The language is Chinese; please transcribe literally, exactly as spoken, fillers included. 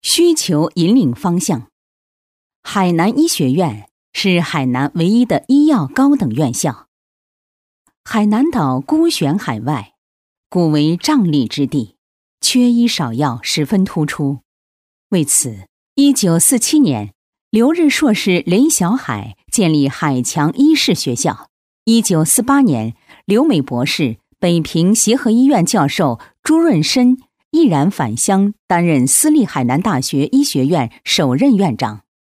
需求引领方向。海南医学院是海南唯一的医药高等院校。海南岛孤悬海外，故为瘴疠之地，缺医少药十分突出。为此，一九四七年，留日硕士雷小海建立海强医事学校。一九四八年，留美博士、北平协和医院教授朱润深毅然返乡，担任私立海南大学医学院首任院长。